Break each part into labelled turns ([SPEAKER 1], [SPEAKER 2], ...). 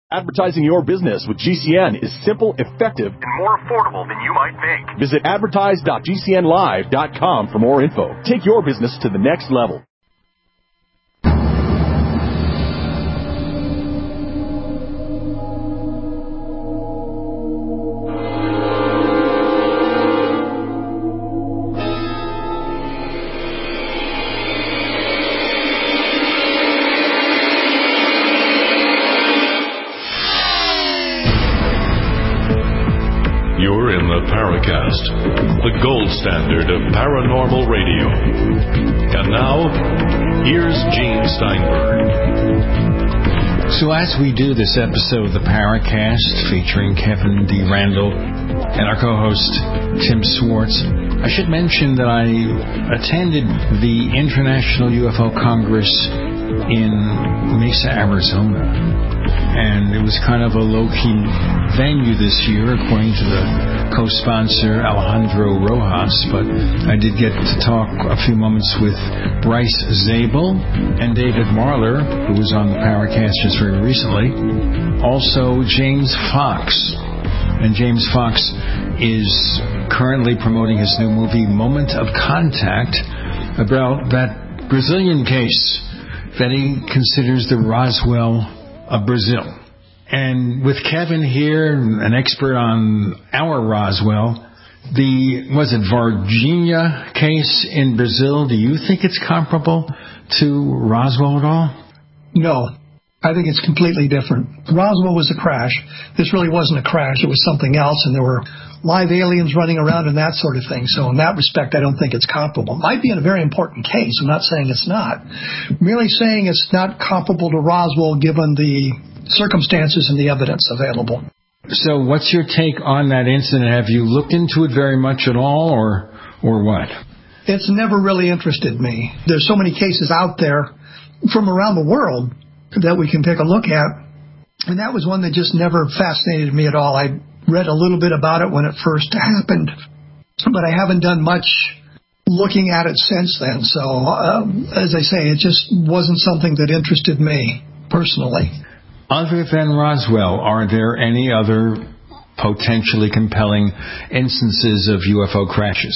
[SPEAKER 1] Advertising your business with GCN is simple, effective, and more affordable than you might think. Visit advertise.gcnlive.com for more info. Take your business to the next level.
[SPEAKER 2] You're in the Paracast, the gold standard of paranormal radio. And now, here's Gene Steinberg.
[SPEAKER 3] So as we do this episode of the Paracast featuring Kevin D. Randall and our co-host Tim Swartz, I should mention that I attended the International UFO Congress in Mesa, Arizona. And it was kind of a low-key venue this year, according to the co-sponsor, Alejandro Rojas. But I did get to talk a few moments with Bryce Zabel and David Marler, who was on the Paracast just very recently. Also, James Fox. And James Fox is currently promoting his new movie, Moment of Contact, about that Brazilian case that he considers the Roswell of Brazil. And with Kevin here, an expert on our Roswell, was it Varginha case in Brazil? Do you think it's comparable to Roswell at all?
[SPEAKER 4] No. I think it's completely different. Roswell was a crash. This really wasn't a crash. It was something else, and there were live aliens running around and that sort of thing. So in that respect, I don't think it's comparable. It might be in a very important case. I'm not saying it's not. I'm merely saying it's not comparable to Roswell given the circumstances and the evidence available.
[SPEAKER 3] So what's your take on that incident? Have you looked into it very much at all, or what?
[SPEAKER 4] It's never really interested me. There's so many cases out there from around the world that we can take a look at, and that was one that just never fascinated me at all. I read a little bit about it when it first happened, but I haven't done much looking at it since then. So, as I say, it just wasn't something that interested me personally.
[SPEAKER 3] Other than Roswell, are there any other potentially compelling instances of UFO crashes?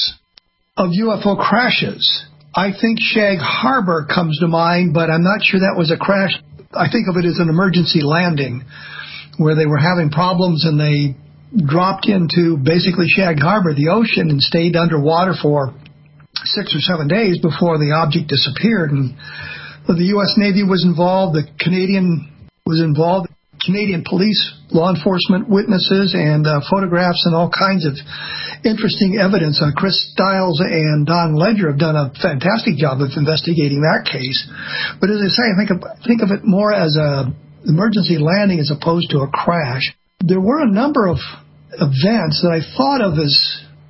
[SPEAKER 4] Of UFO crashes? I think Shag Harbor comes to mind, but I'm not sure that was a crash. I think of it as an emergency landing where they were having problems and they dropped into basically Shag Harbor, the ocean, and stayed underwater for 6 or 7 days before the object disappeared. And the U.S. Navy was involved, the Canadian was involved, Canadian police, law enforcement, witnesses, and photographs and all kinds of interesting evidence. Chris Stiles and Don Ledger have done a fantastic job of investigating that case. But as I say, I think of it more as an emergency landing as opposed to a crash. There were a number of events that I thought of as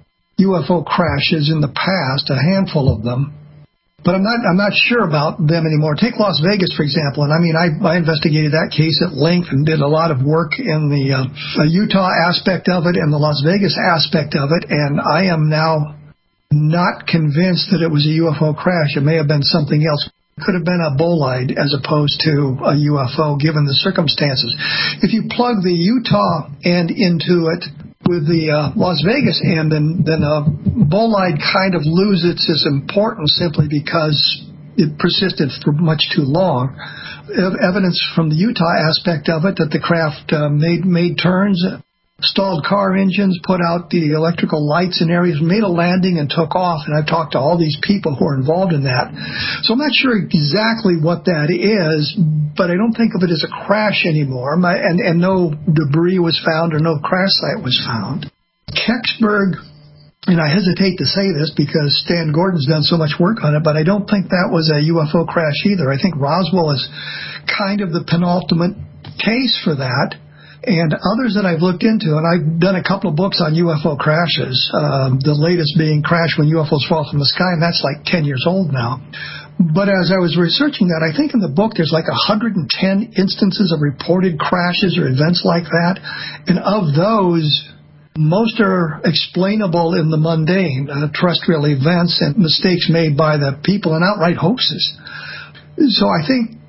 [SPEAKER 4] UFO crashes in the past, a handful of them. But I'm not sure about them anymore. Take Las Vegas, for example. And I mean, I investigated that case at length and did a lot of work in the Utah aspect of it and the Las Vegas aspect of it. And I am now not convinced that it was a UFO crash. It may have been something else. It could have been a bolide as opposed to a UFO, given the circumstances. If you plug the Utah end into it with the Las Vegas end, then a bolide kind of loses its importance simply because it persisted for much too long. Evidence from the Utah aspect of it that the craft made turns, stalled car engines, put out the electrical lights in areas, made a landing and took off. And I've talked to all these people who are involved in that. So I'm not sure exactly what that is, but I don't think of it as a crash anymore. And no debris was found or no crash site was found. Kecksburg, and I hesitate to say this because Stan Gordon's done so much work on it, but I don't think that was a UFO crash either. I think Roswell is kind of the penultimate case for that. And others that I've looked into, and I've done a couple of books on UFO crashes, the latest being Crash When UFOs Fall from the Sky, and that's like 10 years old now. But as I was researching that, I think in the book there's like 110 instances of reported crashes or events like that. And of those, most are explainable in the mundane, terrestrial events and mistakes made by the people and outright hoaxes. So I think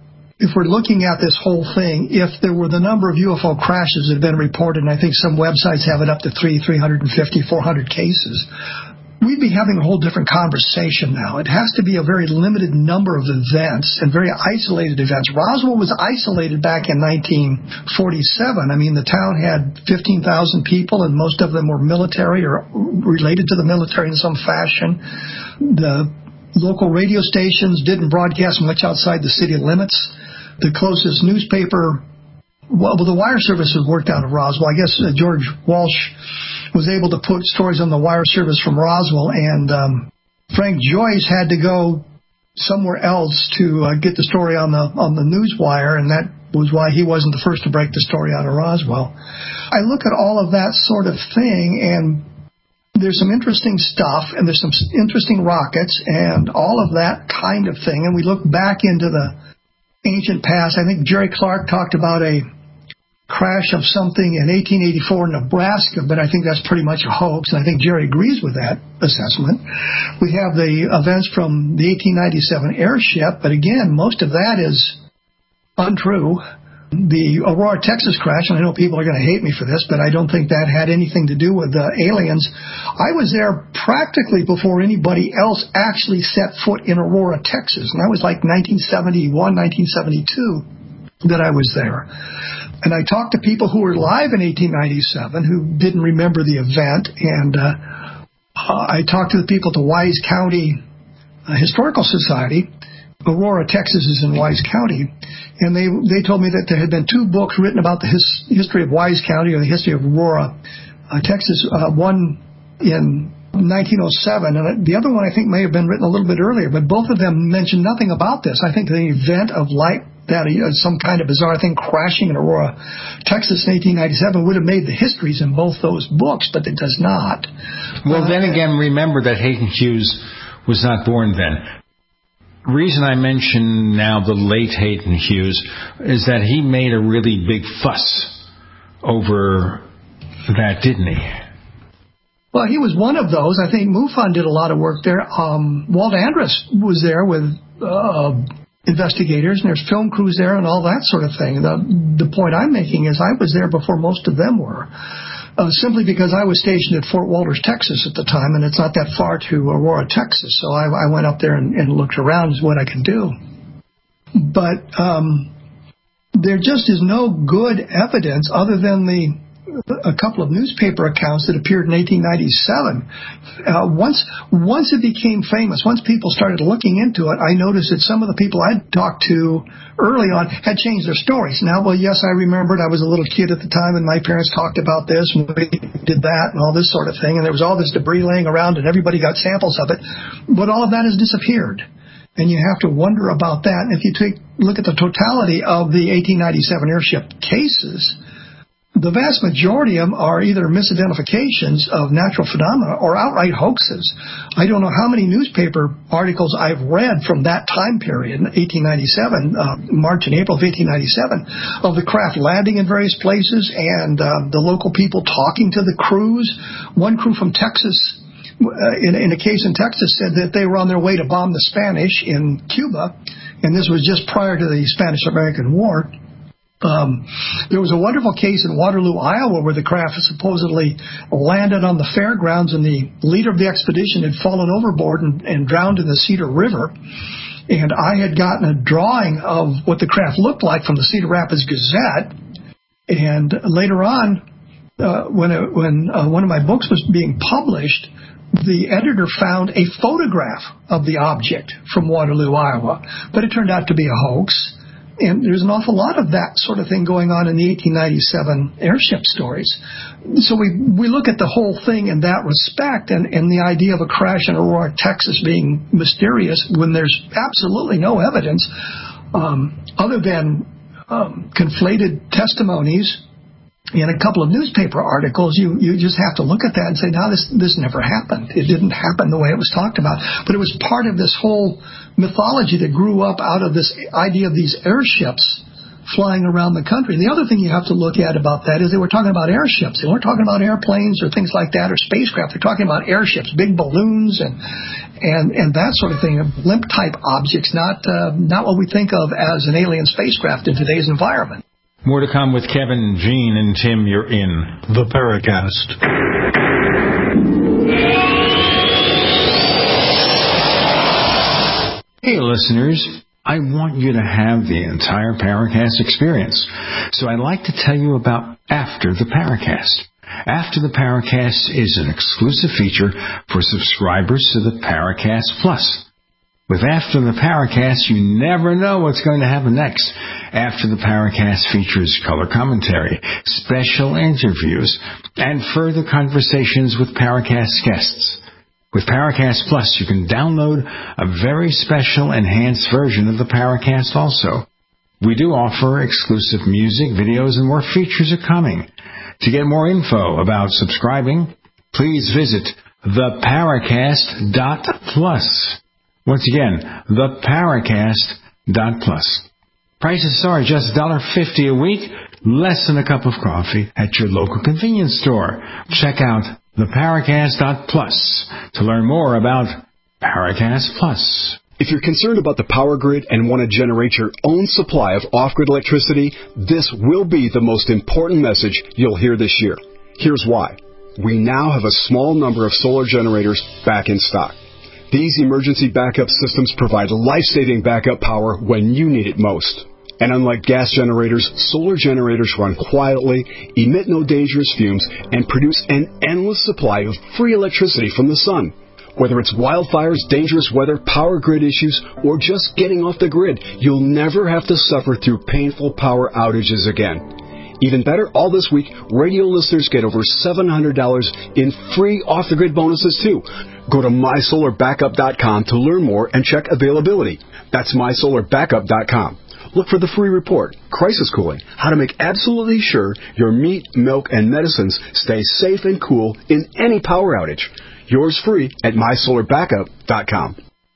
[SPEAKER 4] if we're looking at this whole thing, if there were the number of UFO crashes that have been reported, and I think some websites have it up to 350, 400 cases, we'd be having a whole different conversation now. It has to be a very limited number of events and very isolated events. Roswell was isolated back in 1947. I mean, the town had 15,000 people, and most of them were military or related to the military in some fashion. The local radio stations didn't broadcast much outside the city limits. The closest newspaper, well, the wire service was worked out of Roswell. I guess George Walsh was able to put stories on the wire service from Roswell, and Frank Joyce had to go somewhere else to get the story on the news wire, and that was why he wasn't the first to break the story out of Roswell. I look at all of that sort of thing, and there's some interesting stuff, and there's some interesting rockets, and all of that kind of thing. And we look back into the ancient past. I think Jerry Clark talked about a crash of something in 1884 in Nebraska, but I think that's pretty much a hoax, and I think Jerry agrees with that assessment. We have the events from the 1897 airship, but again, most of that is untrue. The Aurora, Texas crash, and I know people are going to hate me for this, but I don't think that had anything to do with the aliens. I was there practically before anybody else actually set foot in Aurora, Texas, and that was like 1971, 1972 that I was there. And I talked to people who were alive in 1897 who didn't remember the event, and I talked to the people at the Wise County Historical Society. Aurora, Texas is in Wise County, and they told me that there had been 2 books written about the history of Wise County or the history of Aurora, Texas, one in 1907, and the other one I think may have been written a little bit earlier, but both of them mentioned nothing about this. I think the event of like that, some kind of bizarre thing crashing in Aurora, Texas in 1897 would have made the histories in both those books, but it does not.
[SPEAKER 3] Well, then again, remember that Hayden Hughes was not born then. Reason I mention now the late Hayden Hughes is that he made a really big fuss over that, didn't he?
[SPEAKER 4] Well, he was one of those. I think MUFON did a lot of work there. Walt Andrus was there with investigators, and there's film crews there and all that sort of thing. The point I'm making is I was there before most of them were, simply because I was stationed at Fort Walters, Texas at the time, and it's not that far to Aurora, Texas. So I went up there and looked around as what I could do. But there just is no good evidence other than a couple of newspaper accounts that appeared in 1897. Once it became famous, once people started looking into it, I noticed that some of the people I'd talked to early on had changed their stories. Now, well, yes, I remembered I was a little kid at the time, and my parents talked about this, and we did that, and all this sort of thing, and there was all this debris laying around, and everybody got samples of it. But all of that has disappeared. And you have to wonder about that. And if you look at the totality of the 1897 airship cases, the vast majority of them are either misidentifications of natural phenomena or outright hoaxes. I don't know how many newspaper articles I've read from that time period, 1897, March and April of 1897, of the craft landing in various places and the local people talking to the crews. One crew from Texas, in a case in Texas, said that they were on their way to bomb the Spanish in Cuba, and this was just prior to the Spanish-American War. There was a wonderful case in Waterloo, Iowa, where the craft supposedly landed on the fairgrounds, and the leader of the expedition had fallen overboard and drowned in the Cedar River. And I had gotten a drawing of what the craft looked like from the Cedar Rapids Gazette. And later on, when one of my books was being published, the editor found a photograph of the object from Waterloo, Iowa, but it turned out to be a hoax. And there's an awful lot of that sort of thing going on in the 1897 airship stories. So we look at the whole thing in that respect, and the idea of a crash in Aurora, Texas being mysterious when there's absolutely no evidence other than conflated testimonies in a couple of newspaper articles. You just have to look at that and say, no, this never happened. It didn't happen the way it was talked about. But it was part of this whole mythology that grew up out of this idea of these airships flying around the country. The other thing you have to look at about that is they were talking about airships. They weren't talking about airplanes or things like that or spacecraft. They're talking about airships, big balloons and that sort of thing, blimp-type objects, not what we think of as an alien spacecraft in today's environment.
[SPEAKER 3] More to come with Kevin, Gene, and Tim. You're in
[SPEAKER 5] the Paracast.
[SPEAKER 3] Hey, listeners. I want you to have the entire Paracast experience. So I'd like to tell you about After the Paracast. After the Paracast is an exclusive feature for subscribers to the Paracast Plus. With After the Paracast, you never know what's going to happen next. After the Paracast features color commentary, special interviews, and further conversations with Paracast guests. With Paracast Plus, you can download a very special enhanced version of the Paracast also. We do offer exclusive music, videos, and more features are coming. To get more info about subscribing, please visit theparacast.plus. Once again, theparacast.plus. Prices are just $1.50 a week, less than a cup of coffee at your local convenience store. Check out theparacast.plus to learn more about Paracast Plus.
[SPEAKER 1] If you're concerned about the power grid and want to generate your own supply of off-grid electricity, this will be the most important message you'll hear this year. Here's why. We now have a small number of solar generators back in stock. These emergency backup systems provide life-saving backup power when you need it most. And unlike gas generators, solar generators run quietly, emit no dangerous fumes, and produce an endless supply of free electricity from the sun. Whether it's wildfires, dangerous weather, power grid issues, or just getting off the grid, you'll never have to suffer through painful power outages again. Even better, all this week, radio listeners get over $700 in free off-the-grid bonuses, too. Go to mysolarbackup.com to learn more and check availability. That's mysolarbackup.com. Look for the free report, Crisis Cooling, how to make absolutely sure your meat, milk, and medicines stay safe and cool in any power outage. Yours free at mysolarbackup.com.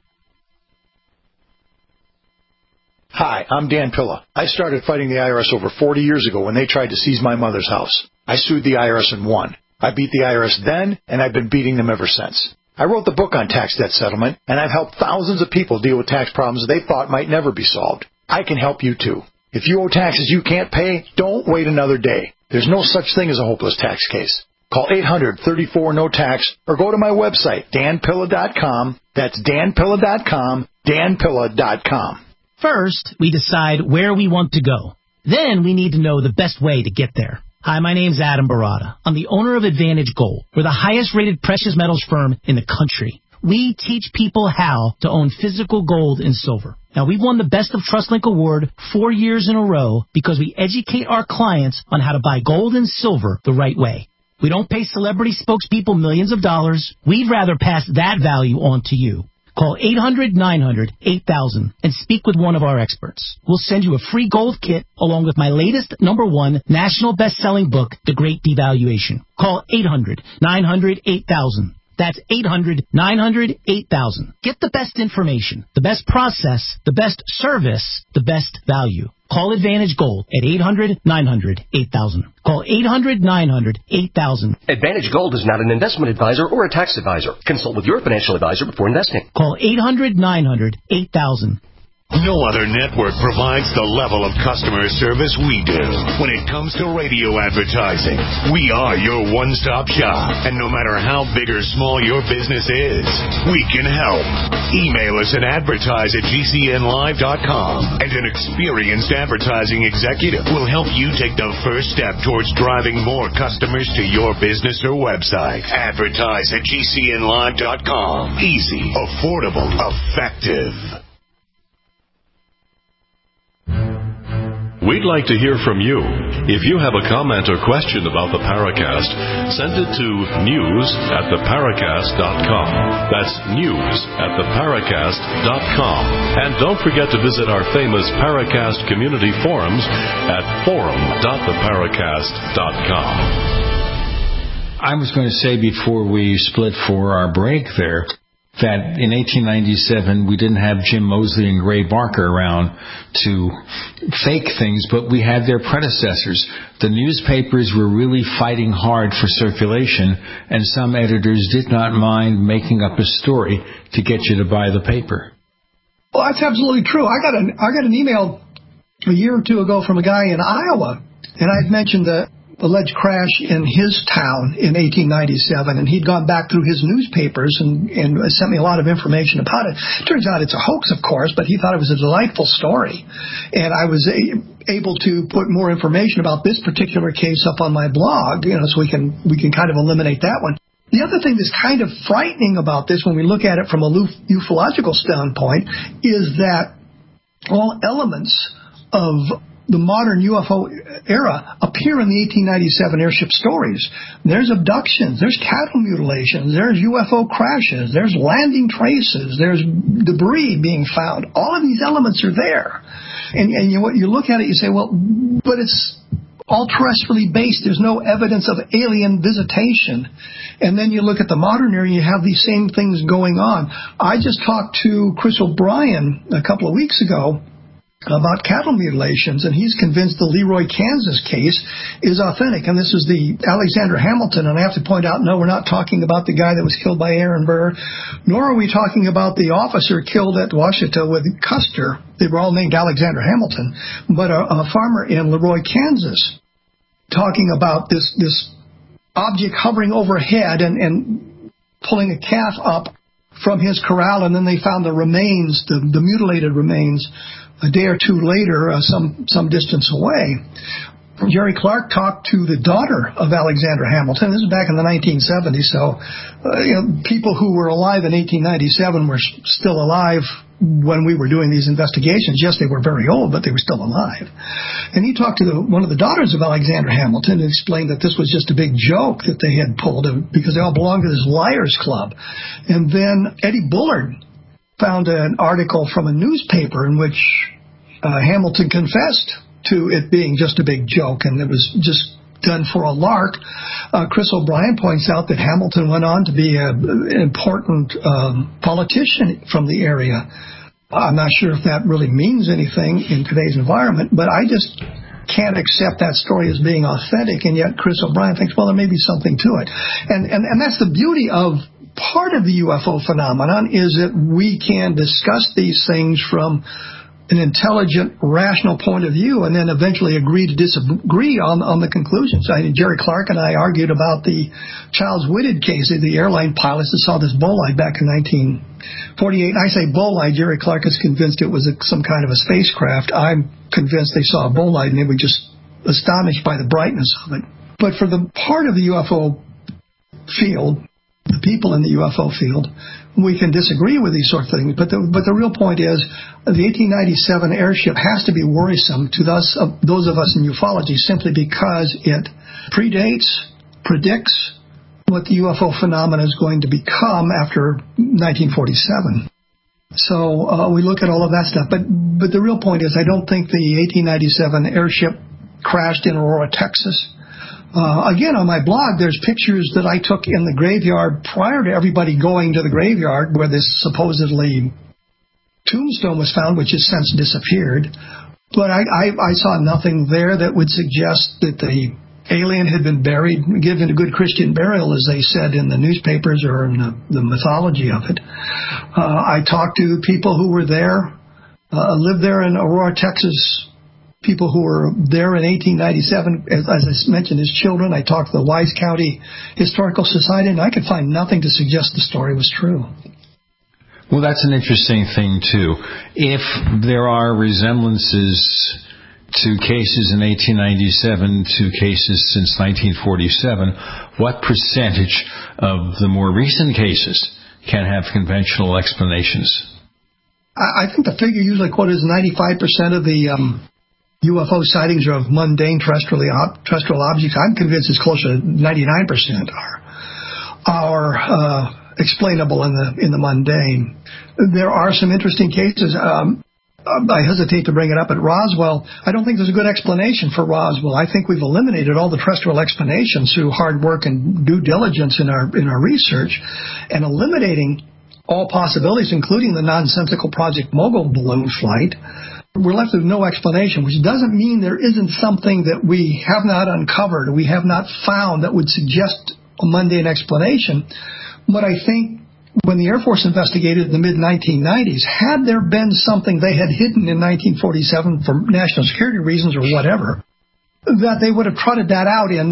[SPEAKER 6] Hi, I'm Dan Pilla. I started fighting the IRS over 40 years ago when they tried to seize my mother's house. I sued the IRS and won. I beat the IRS then, and I've been beating them ever since. I wrote the book on tax debt settlement, and I've helped thousands of people deal with tax problems they thought might never be solved. I can help you, too. If you owe taxes you can't pay, don't wait another day. There's no such thing as a hopeless tax case. Call 800-34-NO-TAX or go to my website, danpilla.com. That's danpilla.com, danpilla.com.
[SPEAKER 7] First, we decide where we want to go. Then we need to know the best way to get there. Hi, my name's Adam Barada. I'm the owner of Advantage Gold. We're the highest-rated precious metals firm in the country. We teach people how to own physical gold and silver. Now, we've won the Best of TrustLink Award 4 years in a row because we educate our clients on how to buy gold and silver the right way. We don't pay celebrity spokespeople millions of dollars. We'd rather pass that value on to you. Call 800-900-8000 and speak with one of our experts. We'll send you a free gold kit along with my latest #1 national best-selling book, The Great Devaluation. Call 800-900-8000. That's 800-900-8000. Get the best information, the best process, the best service, the best value. Call Advantage Gold at 800-900-8000. Call 800-900-8000.
[SPEAKER 8] Advantage Gold is not an investment advisor or a tax advisor. Consult with your financial advisor before investing.
[SPEAKER 7] Call 800-900-8000.
[SPEAKER 2] No other network provides the level of customer service we do. When it comes to radio advertising, we are your one-stop shop. And no matter how big or small your business is, we can help. Email us at advertise@gcnlive.com, and an experienced advertising executive will help you take the first step towards driving more customers to your business or website. Advertise@gcnlive.com. Easy, affordable, effective. We'd like to hear from you. If you have a comment or question about the Paracast, send it to news@theparacast.com. That's news@theparacast.com. And don't forget to visit our famous Paracast community forums at forum.theparacast.com.
[SPEAKER 3] I was going to say before we split for our break there, that in 1897 we didn't have Jim Moseley and Gray Barker around to fake things, but we had their predecessors. The newspapers were really fighting hard for circulation, and some editors did not mind making up a story to get you to buy the paper.
[SPEAKER 4] Well, that's absolutely true. I got an email a year or two ago from a guy in Iowa, and I'd mentioned the alleged crash in his town in 1897, and he'd gone back through his newspapers and sent me a lot of information about it. Turns out it's a hoax, of course, but he thought it was a delightful story, and I was able to put more information about this particular case up on my blog, so we can kind of eliminate that one. The other thing that's kind of frightening about this when we look at it from a ufological standpoint is that all elements of the modern UFO era appear in the 1897 airship stories. There's abductions, there's cattle mutilations, there's UFO crashes, there's landing traces, there's debris being found. All of these elements are there. And you look at it, you say, well, but it's all terrestrially based. There's no evidence of alien visitation. And then you look at the modern era, you have these same things going on. I just talked to Chris O'Brien a couple of weeks ago about cattle mutilations, and he's convinced the Leroy, Kansas case is authentic. And this is the Alexander Hamilton, and I have to point out, no, we're not talking about the guy that was killed by Aaron Burr, nor are we talking about the officer killed at Washita with Custer. They were all named Alexander Hamilton, but a farmer in Leroy, Kansas, talking about this object hovering overhead and pulling a calf up from his corral, and then they found the remains, the mutilated remains, a day or two later, some distance away. Jerry Clark talked to the daughter of Alexander Hamilton. This is back in the 1970s, so people who were alive in 1897 were still alive when we were doing these investigations. Yes, they were very old, but they were still alive. And he talked to one of the daughters of Alexander Hamilton and explained that this was just a big joke that they had pulled because they all belonged to this Liars Club. And then Eddie Bullard found an article from a newspaper in which Hamilton confessed to it being just a big joke, and it was just done for a lark. Chris O'Brien points out that Hamilton went on to be an important politician from the area. I'm not sure if that really means anything in today's environment, but I just can't accept that story as being authentic, and yet Chris O'Brien thinks, well, there may be something to it. And that's the beauty of part of the UFO phenomenon, is that we can discuss these things from an intelligent, rational point of view, and then eventually agree to disagree on the conclusions. Jerry Clark and I argued about the Childs Whitted case of the airline pilots that saw this bolide back in 1948. I say bolide. Jerry Clark is convinced it was some kind of a spacecraft. I'm convinced they saw a bolide and they were just astonished by the brightness of it. But for the part of the UFO field, the people in the UFO field, we can disagree with these sort of things, but the real point is the 1897 airship has to be worrisome to those of us in ufology simply because it predicts what the UFO phenomenon is going to become after 1947. So we look at all of that stuff, but the real point is I don't think the 1897 airship crashed in Aurora, Texas. Again, on my blog, there's pictures that I took in the graveyard prior to everybody going to the graveyard where this supposedly tombstone was found, which has since disappeared. But I saw nothing there that would suggest that the alien had been buried, given a good Christian burial, as they said in the newspapers or in the mythology of it. I talked to people who were there, lived there in Aurora, Texas, people who were there in 1897, as I mentioned, as children. I talked to the Wise County Historical Society, and I could find nothing to suggest the story was true.
[SPEAKER 3] Well, that's an interesting thing, too. If there are resemblances to cases in 1897 to cases since 1947, what percentage of the more recent cases can have conventional explanations?
[SPEAKER 4] I think the figure usually quoted is 95% of the UFO sightings are of mundane terrestrial objects. I'm convinced it's closer to 99% are explainable in the mundane. There are some interesting cases. I hesitate to bring it up at Roswell. I don't think there's a good explanation for Roswell. I think we've eliminated all the terrestrial explanations through hard work and due diligence in our research, and eliminating all possibilities, including the nonsensical Project Mogul balloon flight. We're left with no explanation, which doesn't mean there isn't something that we have not uncovered, we have not found that would suggest a mundane explanation. But I think when the Air Force investigated in the mid-1990s, had there been something they had hidden in 1947 for national security reasons or whatever, that they would have trotted that out in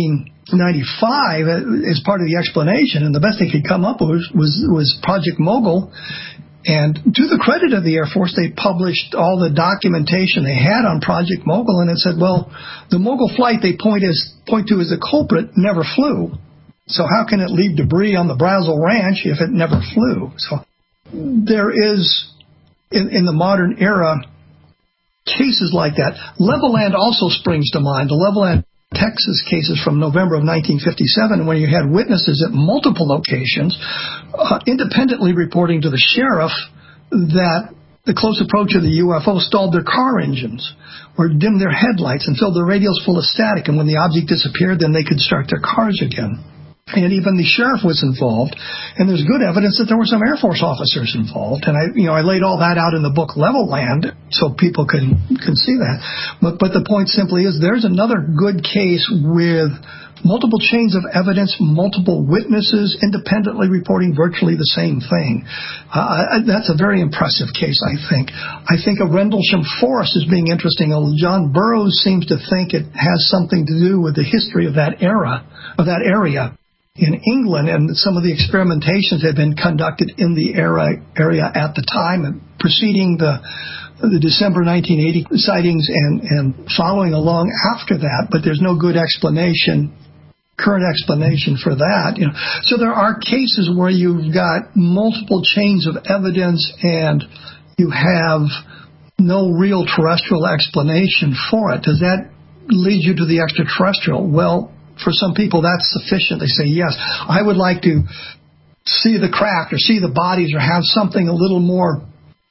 [SPEAKER 4] 1995 as part of the explanation, and the best they could come up with was Project Mogul. And to the credit of the Air Force, they published all the documentation they had on Project Mogul, and it said, well, the Mogul flight they point to as a culprit never flew. So how can it leave debris on the Brazel Ranch if it never flew? So there is, in the modern era, cases like that. Levelland also springs to mind. The Levelland, Texas cases from November of 1957, when you had witnesses at multiple locations independently reporting to the sheriff that the close approach of the UFO stalled their car engines or dimmed their headlights and filled their radios full of static, and when the object disappeared, then they could start their cars again. And even the sheriff was involved, and there's good evidence that there were some Air Force officers involved. And I laid all that out in the book Levelland so people can see that. But the point simply is there's another good case with multiple chains of evidence, multiple witnesses independently reporting virtually the same thing. That's a very impressive case, I think. I think of Rendlesham Forest as being interesting. John Burroughs seems to think it has something to do with the history of that era, of that area in England, and some of the experimentations had been conducted in the area at the time, and preceding the December 1980 sightings and following along after that. But there's no good current explanation for that. So there are cases where you've got multiple chains of evidence and you have no real terrestrial explanation for it. Does that lead you to the extraterrestrial? Well, for some people, that's sufficient. They say, yes, I would like to see the craft or see the bodies or have something a little more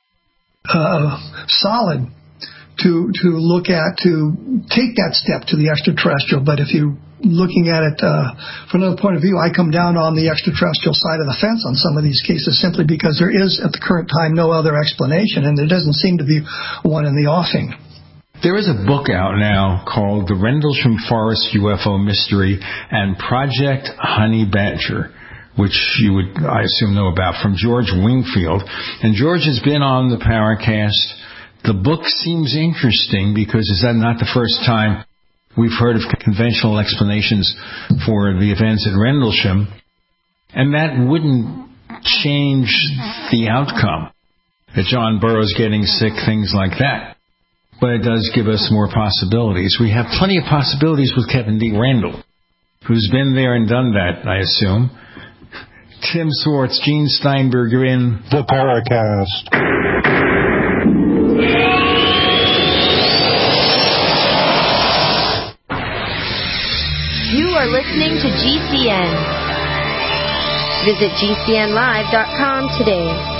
[SPEAKER 4] solid to look at, to take that step to the extraterrestrial. But if you're looking at it from another point of view, I come down on the extraterrestrial side of the fence on some of these cases simply because there is, at the current time, no other explanation, and there doesn't seem to be one in the offing.
[SPEAKER 3] There is a book out now called The Rendlesham Forest UFO Mystery and Project Honey Badger, which you would, I assume, know about, from George Wingfield. And George has been on the Paracast. The book seems interesting because is that not the first time we've heard of conventional explanations for the events at Rendlesham? And that wouldn't change the outcome. That John Burroughs getting sick, things like that. But it does give us more possibilities. We have plenty of possibilities with Kevin D. Randall, who's been there and done that, I assume. Tim Swartz, Gene Steinberger in
[SPEAKER 5] the Paracast.
[SPEAKER 9] You are listening to GCN. Visit GCNlive.com today.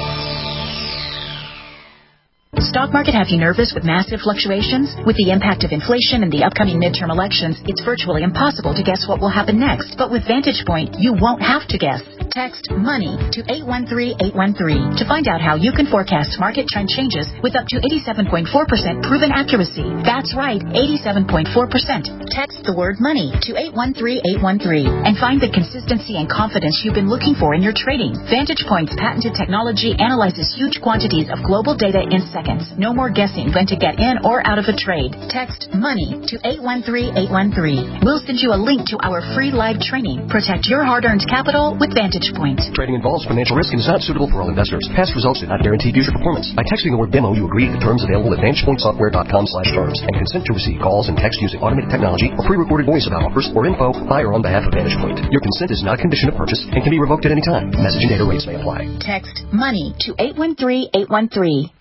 [SPEAKER 10] Stock market have you nervous with massive fluctuations? With the impact of inflation and the upcoming midterm elections, it's virtually impossible to guess what will happen next. But with Vantage Point, you won't have to guess. Text MONEY to 813-813 to find out how you can forecast market trend changes with up to 87.4% proven accuracy. That's right, 87.4%. Text the word MONEY to 813-813 and find the consistency and confidence you've been looking for in your trading. Vantage Point's patented technology analyzes huge quantities of global data in seconds. No more guessing when to get in or out of a trade. Text MONEY to 813-813. We'll send you a link to our free live training. Protect your hard-earned capital with Vantage Point.
[SPEAKER 8] Trading involves financial risk and is not suitable for all investors. Past results do not guarantee future performance. By texting the word demo, you agree to the terms available at VantagePointSoftware.com/terms and consent to receive calls and text using automated technology or pre-recorded voice about offers or info by or on behalf of Vantage Point. Your consent is not a condition of purchase and can be revoked at any time. Message and data rates may apply.
[SPEAKER 10] Text MONEY to 813-813.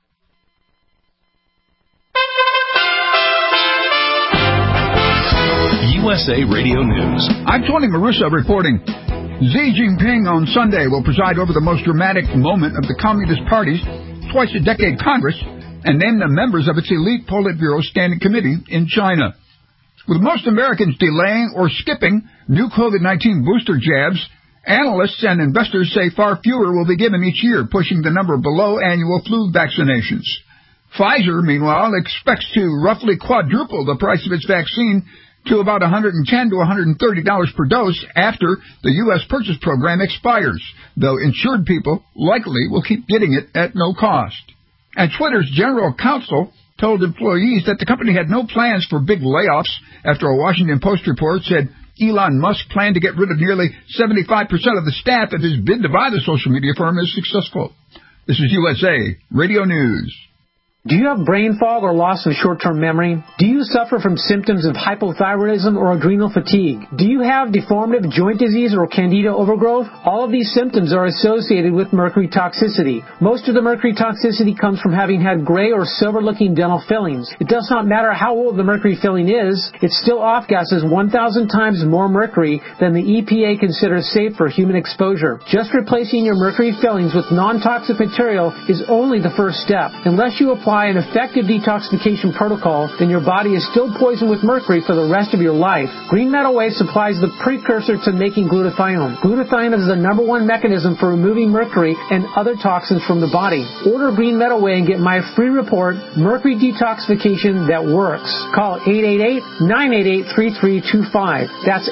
[SPEAKER 11] USA Radio News.
[SPEAKER 12] I'm Tony Marussa reporting. Xi Jinping on Sunday will preside over the most dramatic moment of the Communist Party's twice-a-decade Congress and name the members of its elite Politburo Standing Committee in China. With most Americans delaying or skipping new COVID-19 booster jabs Analysts and investors say far fewer will be given each year, pushing the number below annual flu vaccinations. Pfizer, meanwhile, expects to roughly quadruple the price of its vaccine to about $110 to $130 per dose after the U.S. purchase program expires, though insured people likely will keep getting it at no cost. And Twitter's general counsel told employees that the company had no plans for big layoffs after a Washington Post report said Elon Musk planned to get rid of nearly 75% of the staff if his bid to buy the social media firm is successful. This is USA Radio News.
[SPEAKER 5] Do you have brain fog or loss of short-term memory? Do you suffer from symptoms of hypothyroidism or adrenal fatigue? Do you have deformative joint disease or candida overgrowth? All of these symptoms are associated with mercury toxicity. Most of the mercury toxicity comes from having had gray or silver-looking dental fillings. It does not matter how old the mercury filling is, it still off-gases 1,000 times more mercury than the EPA considers safe for human exposure. Just replacing your mercury fillings with non-toxic material is only the first step. Unless you apply an effective detoxification protocol, then your body is still poisoned with mercury for the rest of your life. Green Meadow Way supplies the precursor to making glutathione. Glutathione is the #1 mechanism for removing mercury and other toxins from the body. Order Green Meadow Way and get my free report, Mercury Detoxification That Works. Call 888-988-3325. That's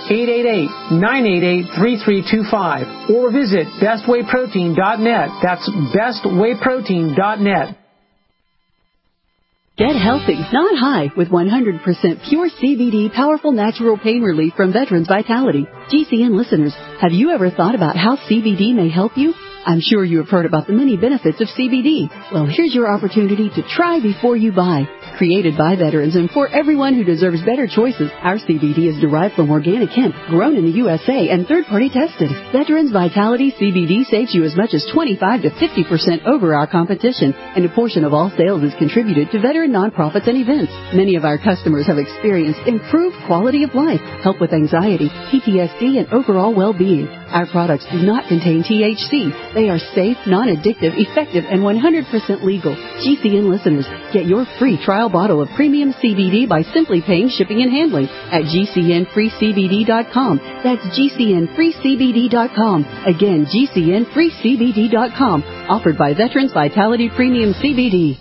[SPEAKER 5] 888-988-3325. Or visit bestwayprotein.net. That's bestwayprotein.net.
[SPEAKER 13] Get healthy, not high, with 100% pure CBD powerful natural pain relief from Veterans Vitality. GCN listeners, have you ever thought about how CBD may help you? I'm sure you have heard about the many benefits of CBD. Well, here's your opportunity to try before you buy. Created by veterans and for everyone who deserves better choices, our CBD is derived from organic hemp, grown in the USA and third-party tested. Veterans Vitality CBD saves you as much as 25 to 50% over our competition, and a portion of all sales is contributed to veteran nonprofits and events. Many of our customers have experienced improved quality of life, help with anxiety, PTSD, and overall well-being. Our products do not contain THC. They are safe, non-addictive, effective, and 100% legal. GCN listeners, get your free trial bottle of premium CBD by simply paying shipping and handling at GCNFreeCBD.com. That's GCNFreeCBD.com. Again, GCNFreeCBD.com. Offered by Veterans Vitality Premium CBD.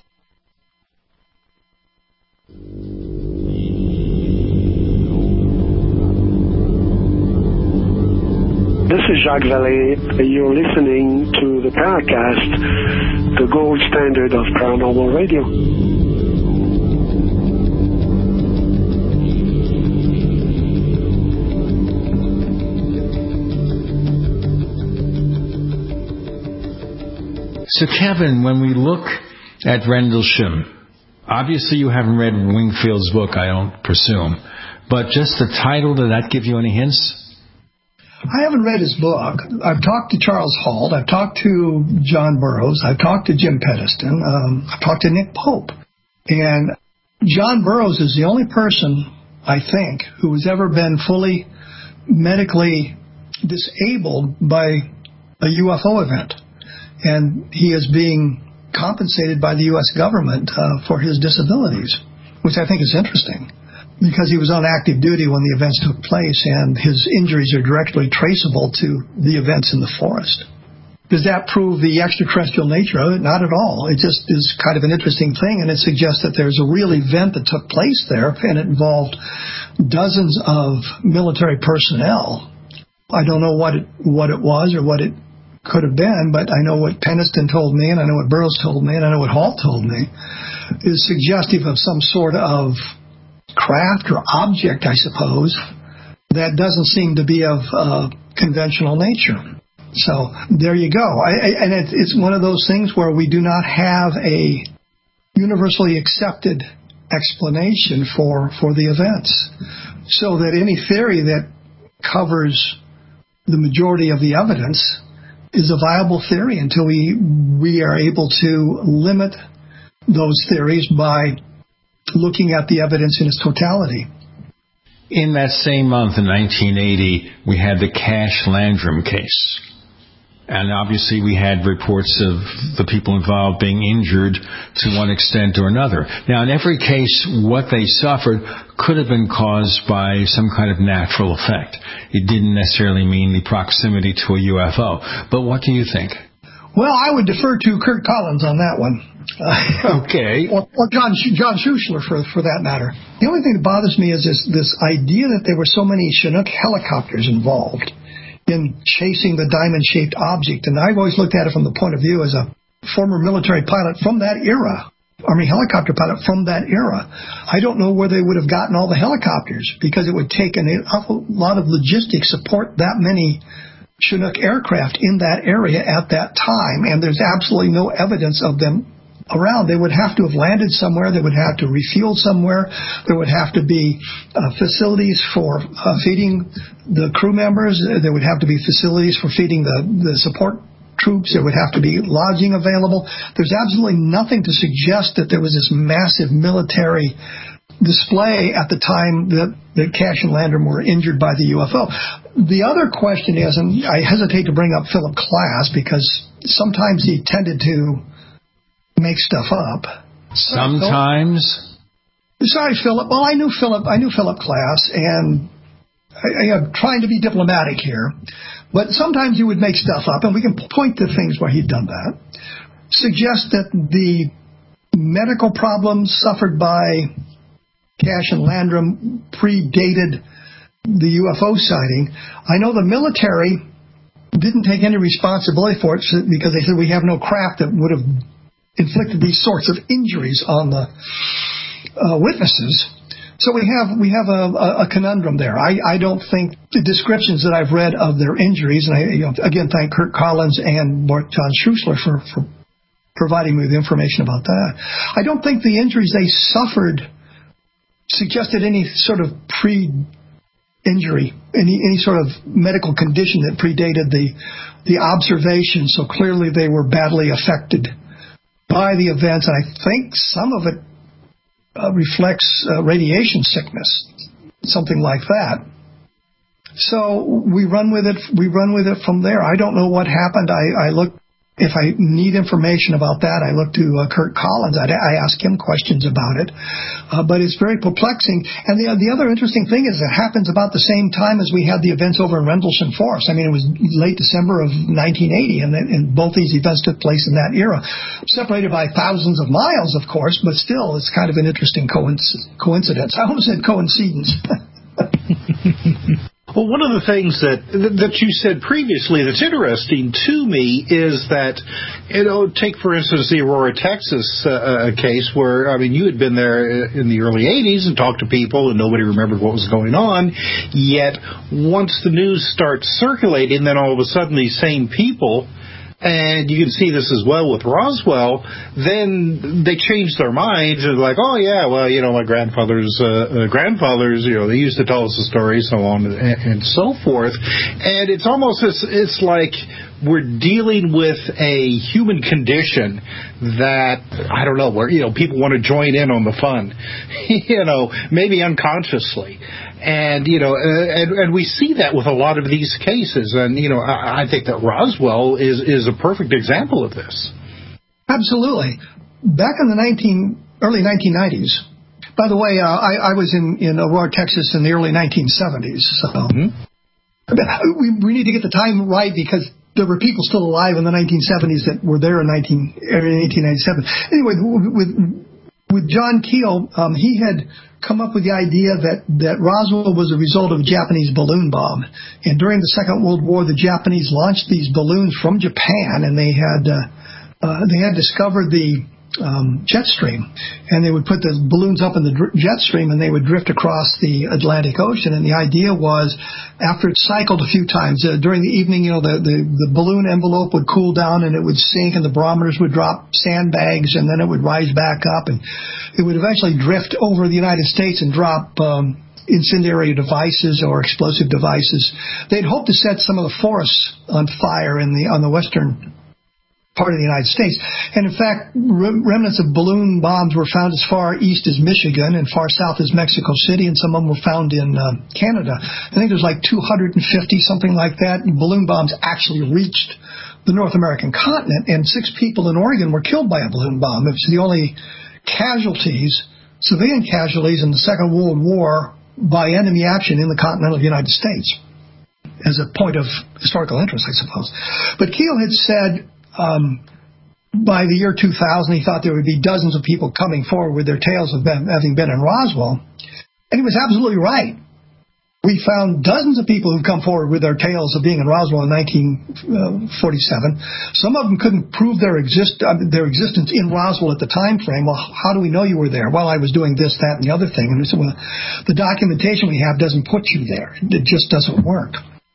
[SPEAKER 14] This is Jacques Vallée. You're listening to the Paracast, the gold standard of paranormal radio.
[SPEAKER 3] So, Kevin, when we look at Rendlesham, obviously you haven't read Wingfield's book, I don't presume, but just the title, did that give you any hints?
[SPEAKER 4] I haven't read his book. I've talked to Charles Halt. I've talked to John Burroughs. I've talked to Jim Pettiston. I've talked to Nick Pope. And John Burroughs is the only person, I think, who has ever been fully medically disabled by a UFO event. And he is being compensated by the U.S. government for his disabilities, which I think is interesting, because he was on active duty when the events took place, and his injuries are directly traceable to the events in the forest. Does that prove the extraterrestrial nature of it? Not at all. It just is kind of an interesting thing, and it suggests that there's a real event that took place there, and it involved dozens of military personnel. I don't know what it was or what it could have been, but I know what Penniston told me, and I know what Burroughs told me, and I know what Halt told me, is suggestive of some sort of craft or object, I suppose, that doesn't seem to be of conventional nature. So there you go. And it's one of those things where we do not have a universally accepted explanation for the events. So that any theory that covers the majority of the evidence is a viable theory until we are able to limit those theories by looking at the evidence in its totality.
[SPEAKER 3] In that same month, in 1980, we had the Cash Landrum case. And obviously we had reports of the people involved being injured to one extent or another. Now, in every case, what they suffered could have been caused by some kind of natural effect. It didn't necessarily mean the proximity to a UFO. But what do you think?
[SPEAKER 4] Well, I would defer to Kurt Collins on that one.
[SPEAKER 3] Okay.
[SPEAKER 4] Or John Schuessler, for that matter. The only thing that bothers me is this idea that there were so many Chinook helicopters involved in chasing the diamond-shaped object. And I've always looked at it from the point of view as a former military pilot from that era, Army helicopter pilot from that era. I don't know where they would have gotten all the helicopters, because it would take an awful lot of logistics support that many Chinook aircraft in that area at that time, and there's absolutely no evidence of them around. They would have to have landed somewhere. They would have to refuel somewhere. There would have to be facilities for feeding the crew members. There would have to be facilities for feeding the support troops. There would have to be lodging available. There's absolutely nothing to suggest that there was this massive military display at the time that Cash and Landrum were injured by the UFO. The other question is, and I hesitate to bring up Philip Klass because sometimes he tended to make stuff up.
[SPEAKER 3] Sometimes?
[SPEAKER 4] Sorry, Philip. Well, I knew Philip Klass, and I'm trying to be diplomatic here. But sometimes he would make stuff up, and we can point to things where he'd done that. Suggest that the medical problems suffered by Cash and Landrum predated the UFO sighting. I know the military didn't take any responsibility for it because they said we have no craft that would have inflicted these sorts of injuries on the witnesses. So we have a conundrum there. I don't think the descriptions that I've read of their injuries, and I again thank Kurt Collins and John Schuessler for providing me with information about that. I don't think the injuries they suffered suggested any sort of pre-injury, any sort of medical condition that predated the observation. So clearly they were badly affected by the events, and I think some of it reflects radiation sickness, something like that. So we run with it from there. I don't know what happened. I look. If I need information about that, I look to Kurt Collins. I ask him questions about it. But it's very perplexing. And the other interesting thing is it happens about the same time as we had the events over in Rendlesham Forest. I mean, it was late December of 1980, and both these events took place in that era. Separated by thousands of miles, of course, but still, it's kind of an interesting coincidence. I almost said coincidence.
[SPEAKER 15] Well, one of the things that you said previously that's interesting to me is that, take, for instance, the Aurora, Texas case where, I mean, you had been there in the early 80s and talked to people and nobody remembered what was going on, yet once the news starts circulating, then all of a sudden these same people, and you can see this as well with Roswell, then they change their minds and like, oh yeah, well, my grandfather's grandfathers, they used to tell us the story, so on and so forth. And it's almost, it's like we're dealing with a human condition that, I don't know, where, people want to join in on the fun, maybe unconsciously. And, and we see that with a lot of these cases. And, I think that Roswell is a perfect example of this. Absolutely.
[SPEAKER 4] Back in the early 1990s, by the way, I was in Aurora, Texas in the early 1970s. So we need to get the time right because there were people still alive in the 1970s that were there in 1897. Anyway, with John Keel, he had come up with the idea that Roswell was a result of a Japanese balloon bomb. And during the Second World War, the Japanese launched these balloons from Japan, and they had discovered the jet stream, and they would put the balloons up in the jet stream, and they would drift across the Atlantic Ocean. And the idea was, after it cycled a few times during the evening, the balloon envelope would cool down and it would sink, and the barometers would drop sandbags, and then it would rise back up, and it would eventually drift over the United States and drop incendiary devices or explosive devices. They'd hoped to set some of the forests on fire on the western part of the United States. And in fact, remnants of balloon bombs were found as far east as Michigan and far south as Mexico City, and some of them were found in Canada. I think there's like 250, something like that. Balloon bombs actually reached the North American continent, and 6 people in Oregon were killed by a balloon bomb. It was the only civilian casualties in the Second World War by enemy action in the continental United States, as a point of historical interest, I suppose. But Keel had said by the year 2000, he thought there would be dozens of people coming forward with their tales of having been in Roswell. And he was absolutely right. We found dozens of people who've come forward with their tales of being in Roswell in 1947. Some of them couldn't prove their existence in Roswell at the time frame. Well, how do we know you were there? Well, I was doing this, that, and the other thing. And we said, well, the documentation we have doesn't put you there. It just doesn't work.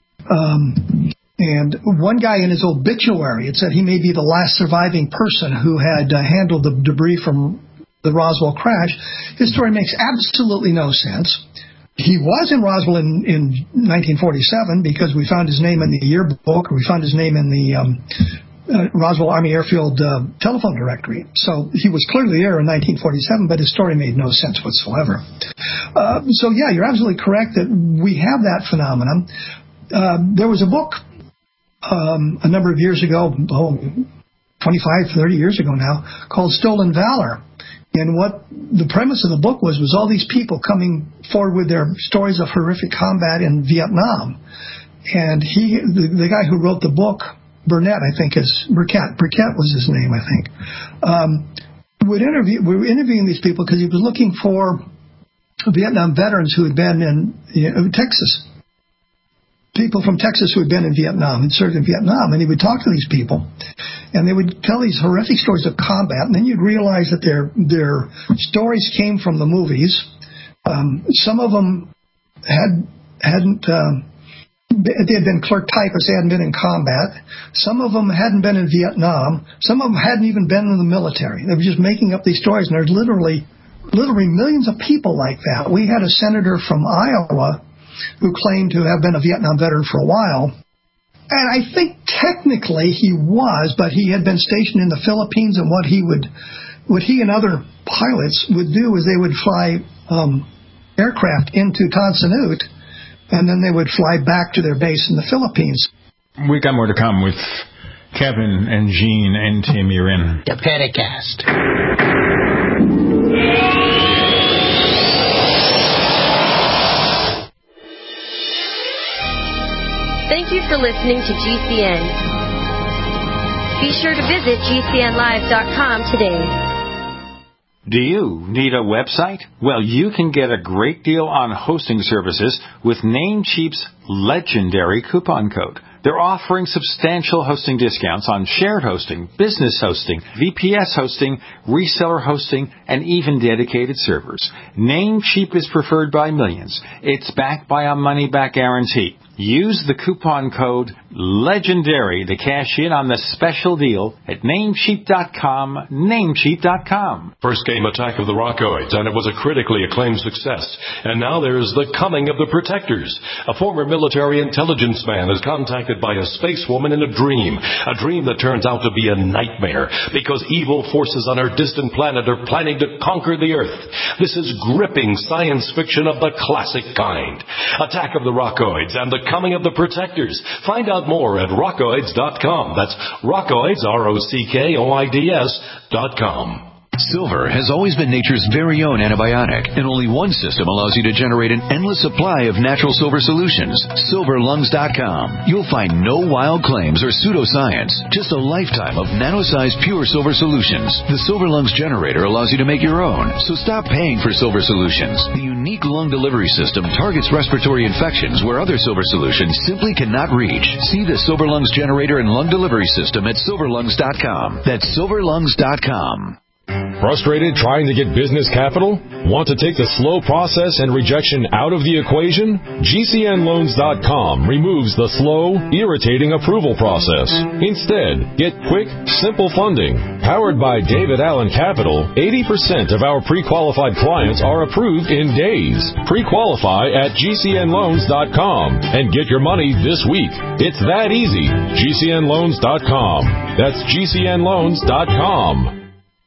[SPEAKER 4] And one guy in his obituary, it said he may be the last surviving person who had handled the debris from the Roswell crash. His story makes absolutely no sense. He was in Roswell in 1947 because we found his name in the yearbook, or we found his name in the Roswell Army Airfield telephone directory. So he was clearly there in 1947, but his story made no sense whatsoever. So yeah, you're absolutely correct that we have that phenomenon. There was a book a number of years ago, 25, 30 years ago now, called Stolen Valor. And what the premise of the book was all these people coming forward with their stories of horrific combat in Vietnam. And the guy who wrote the book, Burkett was his name, I think, we were interviewing these people because he was looking for Vietnam veterans who had been in Texas. People from Texas who had been in Vietnam and served in Vietnam, and he would talk to these people, and they would tell these horrific stories of combat, and then you'd realize that their stories came from the movies. Some of them hadn't they had been clerk typists, they hadn't been in combat. Some of them hadn't been in Vietnam. Some of them hadn't even been in the military. They were just making up these stories, and there's literally millions of people like that. We had a senator from Iowa who claimed to have been a Vietnam veteran for a while. And I think technically he was, but he had been stationed in the Philippines, and what he and other pilots would do is they would fly aircraft into Tan Son Nhut, and then they would fly back to their base in the Philippines.
[SPEAKER 3] We've got more to come with Kevin and Jean and Tim. You're in
[SPEAKER 16] the Paracast.
[SPEAKER 9] Thank you for listening to GCN. Be sure to visit GCNlive.com today.
[SPEAKER 3] Do you need a website? Well, you can get a great deal on hosting services with Namecheap's legendary coupon code. They're offering substantial hosting discounts on shared hosting, business hosting, VPS hosting, reseller hosting, and even dedicated servers. Namecheap is preferred by millions. It's backed by a money-back guarantee. Use the coupon code LEGENDARY to cash in on the special deal at Namecheap.com, Namecheap.com.
[SPEAKER 17] First came Attack of the Rockoids, and it was a critically acclaimed success. And now there's The Coming of the Protectors. A former military intelligence man is contacted by a space woman in a dream that turns out to be a nightmare because evil forces on our distant planet are planning to conquer the Earth. This is gripping science fiction of the classic kind. Attack of the Rockoids and The Coming of the Protectors. Find out more at rockoids.com. That's Rockoids, ROCKOIDS.com.
[SPEAKER 11] Silver has always been nature's very own antibiotic, and only one system allows you to generate an endless supply of natural silver solutions. SilverLungs.com. You'll find no wild claims or pseudoscience, just a lifetime of nano-sized pure silver solutions. The Silver Lungs generator allows you to make your own, so stop paying for silver solutions. The unique lung delivery system targets respiratory infections where other silver solutions simply cannot reach. See the Silver Lungs generator and lung delivery system at SilverLungs.com. That's SilverLungs.com.
[SPEAKER 18] Frustrated trying to get business capital? Want to take the slow process and rejection out of the equation? GCNloans.com removes the slow, irritating approval process. Instead, get quick, simple funding. Powered by David Allen Capital, 80% of our pre-qualified clients are approved in days. Pre-qualify at GCNloans.com and get your money this week. It's that easy. GCNloans.com. That's GCNloans.com.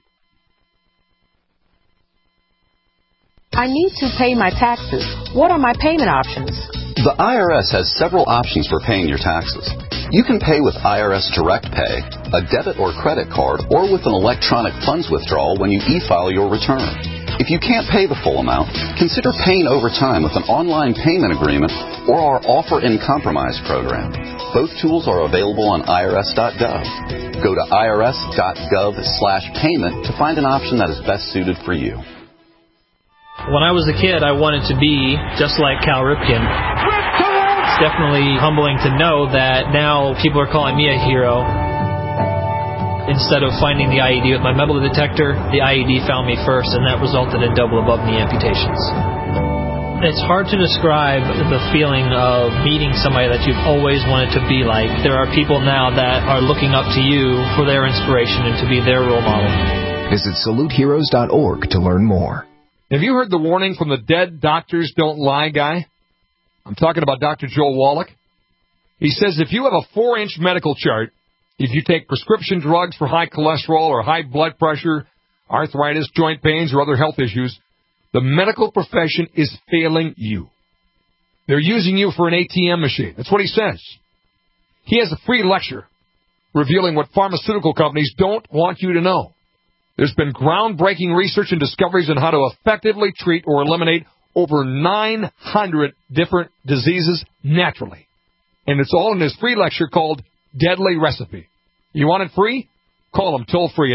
[SPEAKER 19] I need to pay my taxes. What are my payment options?
[SPEAKER 20] The IRS has several options for paying your taxes.
[SPEAKER 16] You can pay with IRS Direct Pay, a debit or credit card, or with an electronic funds withdrawal when you e-file your return. If you can't pay the full amount, consider paying over time with an online payment agreement or our Offer in Compromise program. Both tools are available on irs.gov. Go to irs.gov/payment to find an option that is best suited for you.
[SPEAKER 19] When I was a kid, I wanted to be just like Cal Ripken. It's definitely humbling to know that now people are calling me a hero. Instead of finding the IED with my metal detector, the IED found me first, and that resulted in double above-knee amputations. It's hard to describe the feeling of meeting somebody that you've always wanted to be like. There are people now that are looking up to you for their inspiration and to be their role model.
[SPEAKER 20] Visit SaluteHeroes.org to learn more.
[SPEAKER 21] Have you heard the warning from the Dead Doctors Don't Lie guy? I'm talking about Dr. Joel Wallach. He says if you have a 4-inch medical chart, if you take prescription drugs for high cholesterol or high blood pressure, arthritis, joint pains, or other health issues, the medical profession is failing you. They're using you for an ATM machine. That's what he says. He has a free lecture revealing what pharmaceutical companies don't want you to know. There's been groundbreaking research and discoveries on how to effectively treat or eliminate over 900 different diseases naturally. And it's all in his free lecture called Deadly Recipe. You want it free? Call him toll-free at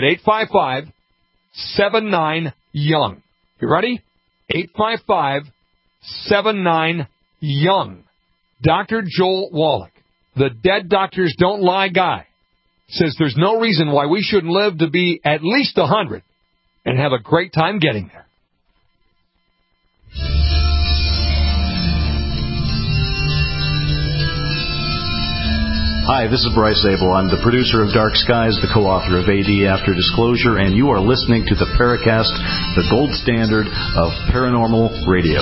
[SPEAKER 21] 855-79-YOUNG. You ready? 855-79-YOUNG. Dr. Joel Wallach, the Dead Doctors Don't Lie guy, says there's no reason why we shouldn't live to be at least 100 and have a great time getting there.
[SPEAKER 22] Hi, this is Bryce Abel. I'm the producer of Dark Skies, the co-author of AD After Disclosure, and you are listening to the Paracast, the gold standard of paranormal radio.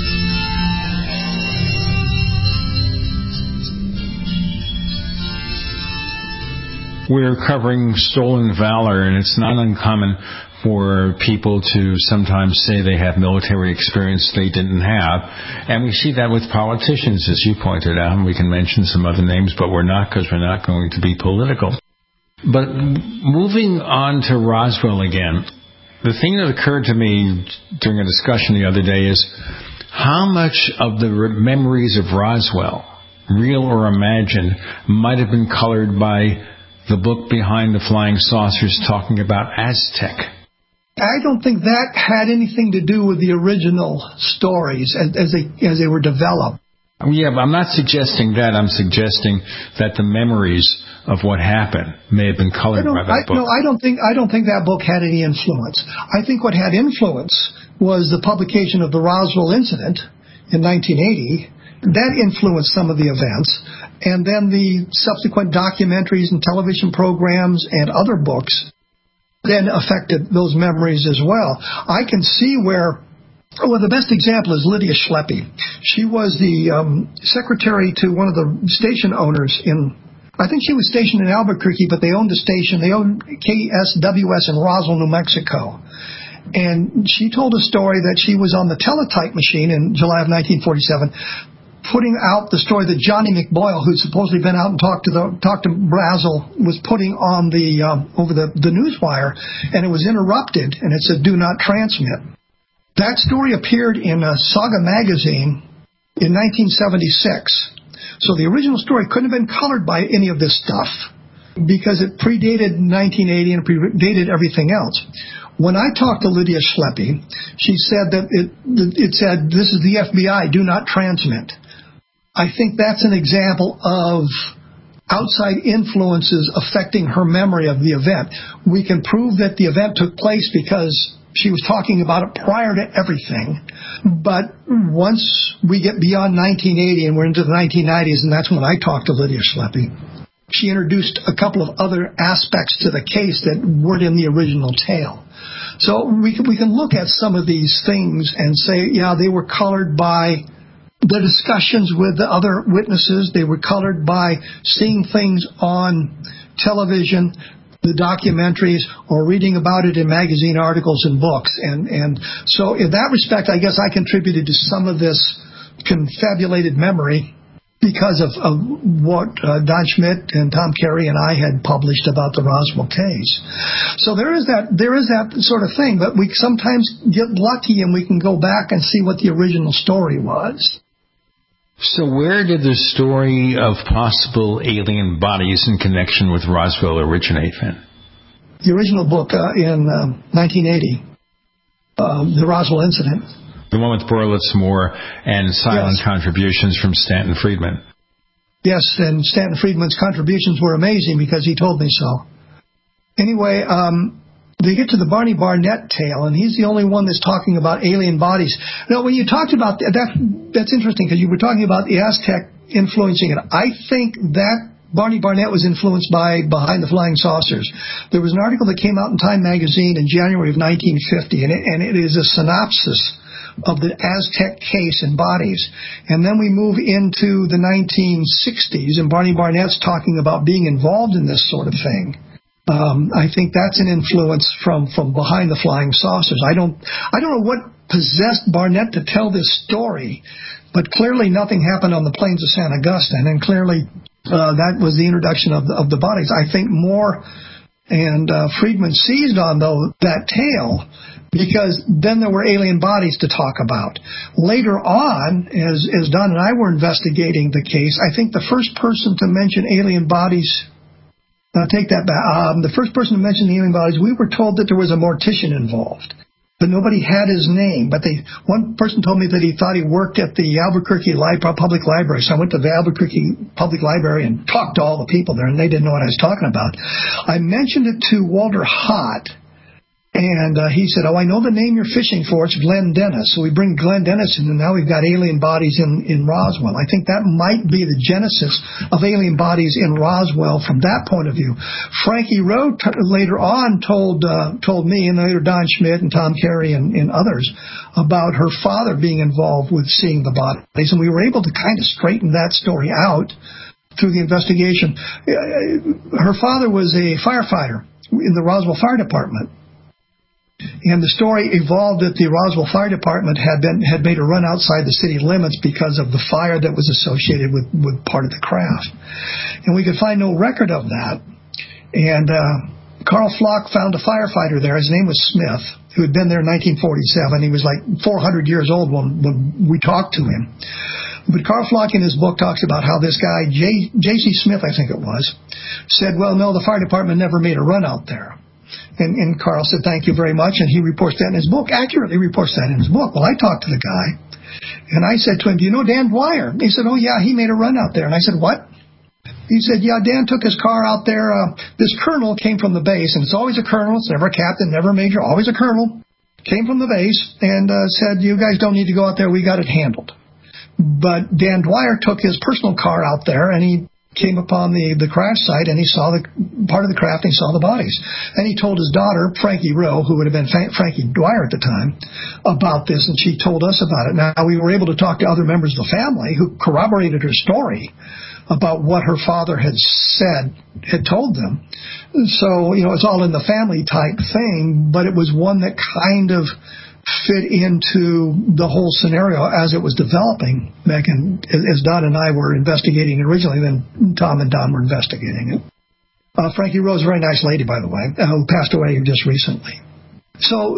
[SPEAKER 3] We're covering stolen valor, and it's not uncommon for people to sometimes say they have military experience they didn't have. And we see that with politicians, as you pointed out. And we can mention some other names, but we're not, because we're not going to be political. But moving on to Roswell again, the thing that occurred to me during a discussion the other day is how much of the memories of Roswell, real or imagined, might have been colored by the book Behind the Flying Saucers talking about Aztec.
[SPEAKER 4] I don't think that had anything to do with the original stories as they were developed.
[SPEAKER 3] Yeah, but I'm not suggesting that. I'm suggesting that the memories of what happened may have been colored by that book.
[SPEAKER 4] No, I don't think that book had any influence. I think what had influence was the publication of the Roswell incident in 1980. That influenced some of the events. And then the subsequent documentaries and television programs and other books then affected those memories as well. I can see where, well, the best example is Lydia Schleppe. She was the secretary to one of the station owners I think she was stationed in Albuquerque, but they owned the station. They owned KSWS in Roswell, New Mexico. And she told a story that she was on the teletype machine in July of 1947, putting out the story that Johnny McBoyle, who'd supposedly been out and talked to Brazel, was putting on over the newswire, and it was interrupted, and it said, "Do not transmit." That story appeared in Saga magazine in 1976. So the original story couldn't have been colored by any of this stuff because it predated 1980 and predated everything else. When I talked to Lydia Schleppe, she said that it said, "This is the FBI, do not transmit." I think that's an example of outside influences affecting her memory of the event. We can prove that the event took place because she was talking about it prior to everything. But once we get beyond 1980 and we're into the 1990s, and that's when I talked to Lydia Schleppe, she introduced a couple of other aspects to the case that weren't in the original tale. So we can look at some of these things and say, yeah, they were colored by the discussions with the other witnesses. They were colored by seeing things on television, the documentaries, or reading about it in magazine articles and books. And so in that respect, I guess I contributed to some of this confabulated memory because of what Don Schmidt and Tom Carey and I had published about the Roswell case. So there is that sort of thing, but we sometimes get lucky and we can go back and see what the original story was.
[SPEAKER 3] So where did the story of possible alien bodies in connection with Roswell originate then?
[SPEAKER 4] The original book in 1980, the Roswell incident.
[SPEAKER 3] The one with Berlitz Moore and silent contributions from Stanton Friedman.
[SPEAKER 4] Yes, and Stanton Friedman's contributions were amazing because he told me so. Anyway, they get to the Barney Barnett tale, and he's the only one that's talking about alien bodies. Now, when you talked about that's interesting because you were talking about the Aztec influencing it. I think that Barney Barnett was influenced by Behind the Flying Saucers. There was an article that came out in Time magazine in January of 1950, and it is a synopsis of the Aztec case and bodies. And then we move into the 1960s, and Barney Barnett's talking about being involved in this sort of thing. I think that's an influence from Behind the Flying Saucers. I don't know what possessed Barnett to tell this story, but clearly nothing happened on the plains of San Agustin, and clearly that was the introduction of the bodies. I think Moore and Friedman seized on that tale because then there were alien bodies to talk about. Later on, as Don and I were investigating the case, I think the first person to mention alien bodies, take that back, the first person to mention the alien bodies, we were told that there was a mortician involved. But nobody had his name. But one person told me that he thought he worked at the Albuquerque Public Library. So I went to the Albuquerque Public Library and talked to all the people there, and they didn't know what I was talking about. I mentioned it to Walter Hott, and he said, I know the name you're fishing for. It's Glenn Dennis. So we bring Glenn Dennis in, and now we've got alien bodies in Roswell. I think that might be the genesis of alien bodies in Roswell from that point of view. Frankie Rowe later on told me, and later Don Schmidt and Tom Carey and others, about her father being involved with seeing the bodies, and we were able to kind of straighten that story out through the investigation. Her father was a firefighter in the Roswell Fire Department. And the story evolved that the Roswell Fire Department had made a run outside the city limits because of the fire that was associated with part of the craft. And we could find no record of that. And Carl Flock found a firefighter there. His name was Smith, who had been there in 1947. He was like 400 years old when we talked to him. But Carl Flock in his book talks about how this guy, J.C. Smith, I think it was, said, well, no, the fire department never made a run out there. And Carl said, thank you very much. And he reports that in his book, accurately reports that in his book. Well, I talked to the guy, and I said to him, do you know Dan Dwyer? And he said, oh, yeah, he made a run out there. And I said, what? He said, yeah, Dan took his car out there. This colonel came from the base, and it's always a colonel. It's never a captain, never a major, always a colonel. Came from the base and said, you guys don't need to go out there. We got it handled. But Dan Dwyer took his personal car out there, and he came upon the crash site, and he saw the part of the craft, and he saw the bodies. And he told his daughter, Frankie Rowe, who would have been Frankie Dwyer at the time, about this, and she told us about it. Now, we were able to talk to other members of the family who corroborated her story about what her father had told them. So, it's all in the family type thing, but it was one that kind of fit into the whole scenario as it was developing back in, as Don and I were investigating originally, then Tom and Don were investigating it. Frankie Rowe is a very nice lady, by the way, who passed away just recently. So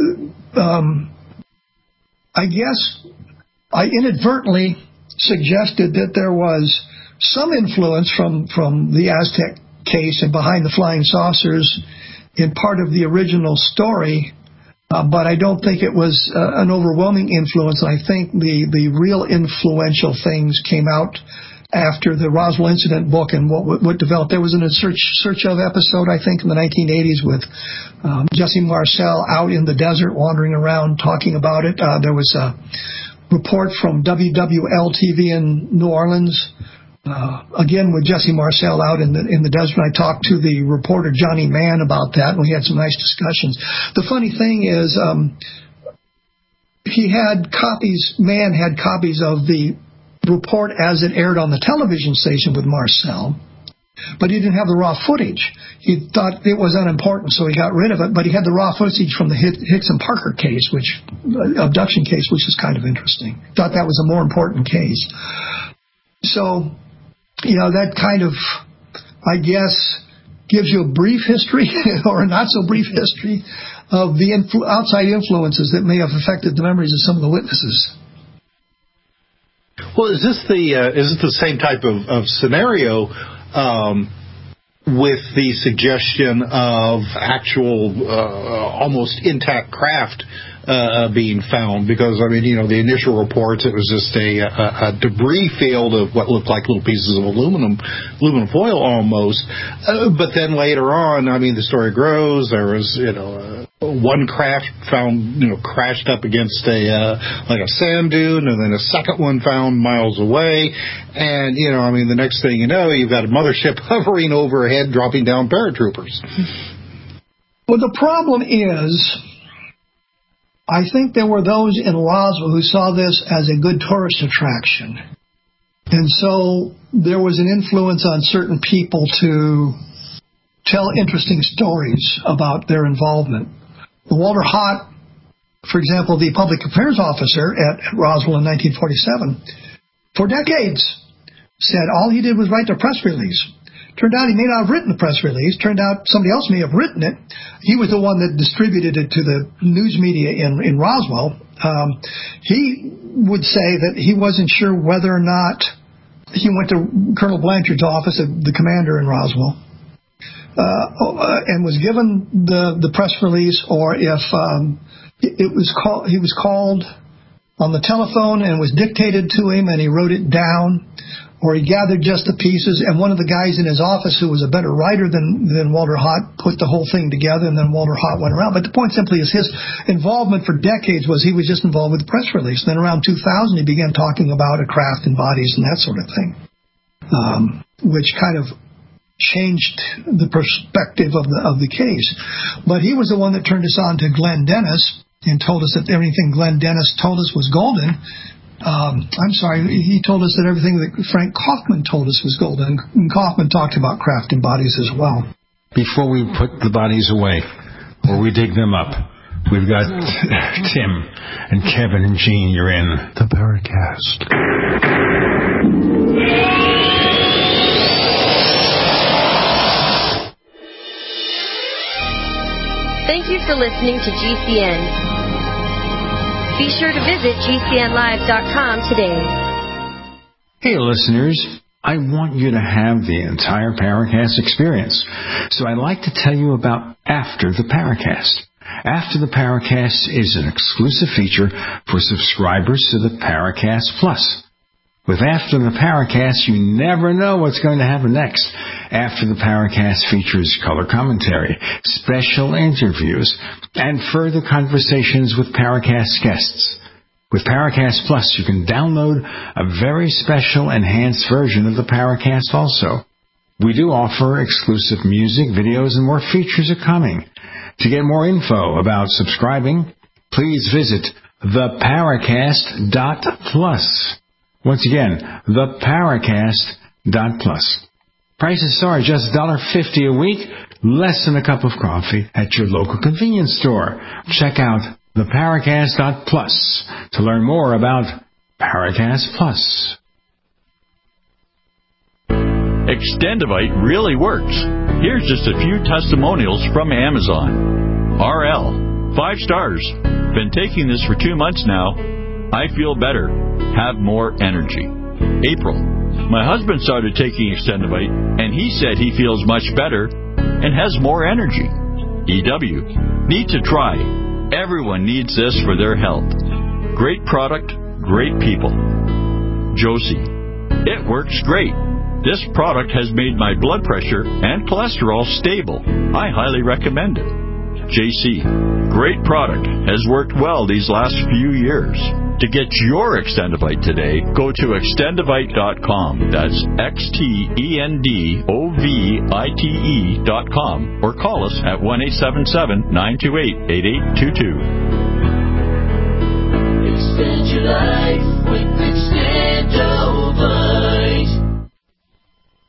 [SPEAKER 4] I guess I inadvertently suggested that there was some influence from the Aztec case and Behind the Flying Saucers in part of the original story. But I don't think it was an overwhelming influence. I think the real influential things came out after the Roswell Incident book and what developed. There was a Search Of episode, I think, in the 1980s with Jesse Marcel out in the desert wandering around talking about it. There was a report from WWL-TV in New Orleans, again with Jesse Marcel out in the desert. I talked to the reporter Johnny Mann about that, and we had some nice discussions. The funny thing is, Mann had copies of the report as it aired on the television station with Marcel, but he didn't have the raw footage. He thought it was unimportant, so he got rid of it, but he had the raw footage from the Hicks and Parker case, abduction case, which is kind of interesting. Thought that was a more important case. So, that kind of, I guess, gives you a brief history or a not so brief history of the outside influences that may have affected the memories of some of the witnesses.
[SPEAKER 15] Well, is this the same type of scenario with the suggestion of actual almost intact craft being found? Because, the initial reports, it was just a debris field of what looked like little pieces of aluminum foil almost. But then later on, the story grows. There was, one craft found, crashed up against a sand dune, and then a second one found miles away. And, the next thing you know, you've got a mothership hovering overhead, dropping down paratroopers.
[SPEAKER 4] Well, the problem is, I think there were those in Roswell who saw this as a good tourist attraction. And so there was an influence on certain people to tell interesting stories about their involvement. Walter Hott, for example, the public affairs officer at Roswell in 1947, for decades said all he did was write the press release. Turned out he may not have written the press release. Turned out somebody else may have written it. He was the one that distributed it to the news media in Roswell. He would say that he wasn't sure whether or not he went to Colonel Blanchard's office, the commander in Roswell, and was given the press release, or if he was called on the telephone and was dictated to him and he wrote it down, or he gathered just the pieces, and one of the guys in his office who was a better writer than Walter Hott put the whole thing together, and then Walter Hott went around. But the point simply is his involvement for decades was he was just involved with the press release. And then around 2000 he began talking about a craft and bodies and that sort of thing, which kind of changed the perspective of the case. But he was the one that turned us on to Glenn Dennis and told us that everything Glenn Dennis told us was golden. He told us that everything that Frank Kaufman told us was golden. And Kaufman talked about craft and bodies as well.
[SPEAKER 3] Before we put the bodies away, or we dig them up, we've got Tim and Kevin and Gene. You're in the Paracast.
[SPEAKER 9] Thank you for listening to GCN. Be sure to visit GCNlive.com today.
[SPEAKER 3] Hey, listeners. I want you to have the entire Paracast experience. So I'd like to tell you about After the Paracast. After the Paracast is an exclusive feature for subscribers to the Paracast Plus. With After the Paracast, you never know what's going to happen next. After the Paracast features color commentary, special interviews, and further conversations with Paracast guests. With Paracast Plus, you can download a very special enhanced version of the Paracast also. We do offer exclusive music, videos, and more features are coming. To get more info about subscribing, please visit theparacast.plus. Once again, theparacast.plus. Prices are just $1.50 a week, less than a cup of coffee at your local convenience store. Check out theparacast.plus to learn more about Paracast Plus.
[SPEAKER 1] Extendivite really works. Here's just a few testimonials from Amazon. RL, 5 stars. Been taking this for 2 months now. I feel better. Have more energy. April, my husband started taking Extendivite, and he said he feels much better and has more energy. EW, need to try. Everyone needs this for their health. Great product, great people. Josie, it works great. This product has made my blood pressure and cholesterol stable. I highly recommend it. JC, great product. Has worked well these last few years. To get your Extendivite today, go to extendivite.com. That's XTENDOVITE.com, or call us at 1-877-928-8822.
[SPEAKER 6] Extend your life with Extend.